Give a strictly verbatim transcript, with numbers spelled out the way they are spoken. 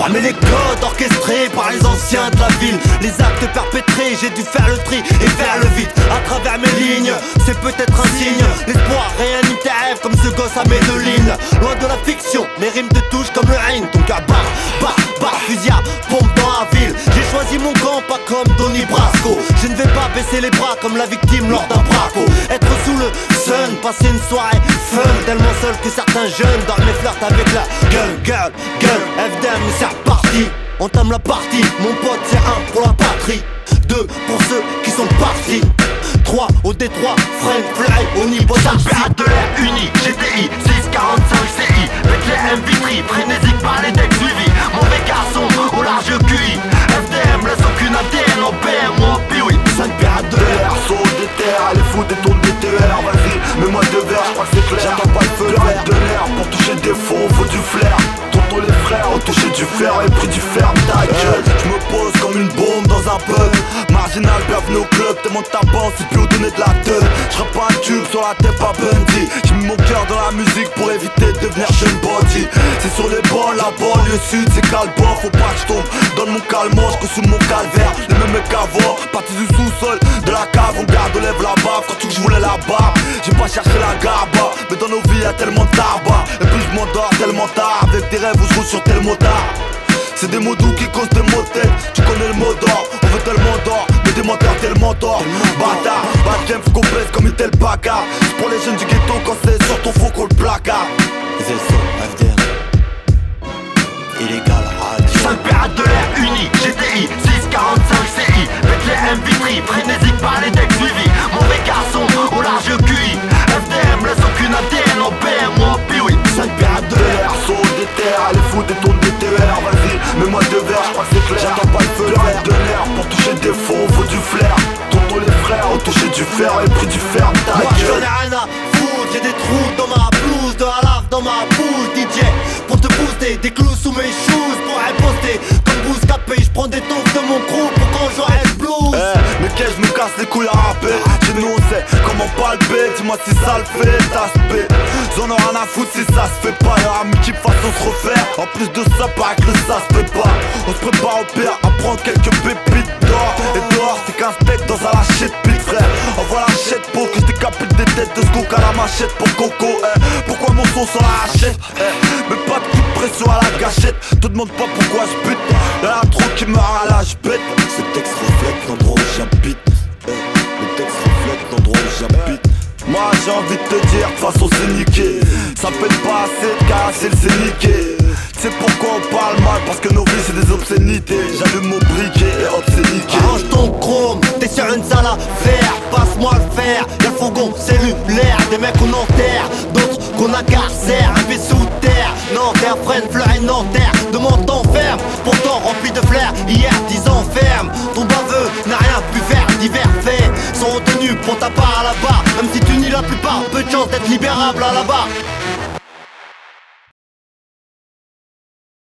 mais les codes orchestrés par les anciens de la ville, les actes perpétrés, j'ai dû faire le tri et faire le vide à travers mes lignes. C'est peut-être un signe, l'espoir réanime tes rêves comme ce gosse à Medellin. Loin de la fiction, mes rimes te touchent comme le Rhin. Ton cœur bat, bat, bat, fusillade, pompe dans la ville. J'ai choisi mon camp, pas comme Donny Brasco. Je ne vais pas baisser les bras comme la victime lors d'un braco. Être sous le sun, passer une soirée fun, tellement seul que certains jeunes dorment et flirtent avec la gueule, gueule, gueule. F D M, c'est reparti, entame la partie. Mon pote, c'est un pour la patrie, deux pour ceux qui sont partis, trois au Détroit, Fred, Fly, au niveau pirate de l'air unique. G T I, six quarante-cinq C I, avec les M Vitry, frénésique par les decks suivis. Mauvais garçon, au large Q I. F D M laisse aucune A D N en B M ou en P O I. cinq pirates de l'air, saut des terres, les fous des tours des T E R. Vas-y, mets-moi deux verres, je crois que c'est clair. J'attends pas le feu vert de l'air, pour toucher des faux, faut du flair. Tonton les frères ont touché du fer et pris du fer, ta gueule. Je me pose comme une bombe dans un pub. Marginal, bienvenue au club, t'es mon tabac, c'est plus au donner de la teub. J'rappe pas un tube sur la tête, pas Bundy. J'ai mis mon cœur dans la musique pour éviter de devenir jeune body. C'est sur les bancs, la banlieue sud, c'est calbon. Faut pas que je tombe dans mon calmant, je sous mon calvaire. Les mêmes qu'avant, parti du sous-sol, de la cave, on garde, on lève la bave. Quand tu que je voulais la barbe, j'ai pas cherché la garba. Mais dans nos vies y'a tellement de tabac. Et puis je m'endors tellement tard, avec des rêves où je roule sur tel motard. C'est des mots doux qui causent des mots de tête. Tu connais le mot d'or, on veut tellement d'or, mais des menteurs tellement d'or. Bâtard, bad game, faut qu'on baisse comme une telle bagarre. C'est pour les jeunes du ghetto quand c'est sur ton faux qu'on le placard. Z S O, F D M, illégal, radio. cinq pirates de l'air unique, G T I, six quarante-cinq C I, avec les M Vitry, frénésique par les decks suivis. Mauvais garçon, au large Q I. F D M laisse aucune A D N en B M ou en P O I. cinq pirates de l'air, saut des terres, les fous des tours des T E R. Vas-y, mets-moi deux verres, je crois que c'est clair. J'attends pas le feu vert de l'air, pour toucher des faux, faut du flair. Tonton les frères ont touché du fer et pris du fer, ta Moi gueule. j'en ai rien à foutre, j'ai des trous dans ma blouse, de la lave dans ma bouche. D J, pour te booster, des clous sous mes shoes. Pour imposter, comme Bouscapé, j'prends des taufs de mon crew pour quand j'aurai le blues. Eh, mais qu'est-ce je me casse les couilles à rapper. Chez nous on sait comment palper, dis-moi si ça le fait, ça se fait. J'en ai rien à foutre si ça se fait pas. Y'aura multiple façons de se refaire. En plus de ça, paraît que le ça se fait pas. On se prépare au pire à prendre quelques pépites d'or. Et dehors c'est qu'un steak dans un lâcher de pile, frère. Envoie la chette pour que je décapite des têtes de ce coq à la machette pour Coco, eh. Pourquoi mon son sur la hachette, eh. Mais pas de coup de pression à la gâchette. Te demande pas pourquoi je bute. Y'en a trop qui meurent à l'âge bête. Ce texte reflète l'endroit où j'habite, eh. Le texte reflète l'endroit où j'habite. Moi j'ai envie de te dire, de toute façon c'est niqué. Ça peut pas assez de casser le c'est niqué. C'est pourquoi on parle mal, parce que nos vies c'est des obscénités. J'allume mon briquet et hop c'est niqué. Range ton chrome, t'es sur une salle à faire. Passe-moi le fer, y'a le fourgon cellulaire. Des mecs qu'on enterre, d'autres qu'on incarcère. Un pied sous terre, Nanterre, freine, fleur et Nanterre. Demande t'enferme, pourtant rempli de flair. Hier dix ans ferme, ton baveux n'a rien pu faire. Divers faits sont retenus pour ta part là-bas. Même si tu nies la plupart, peu de chance d'être libérable à la barre.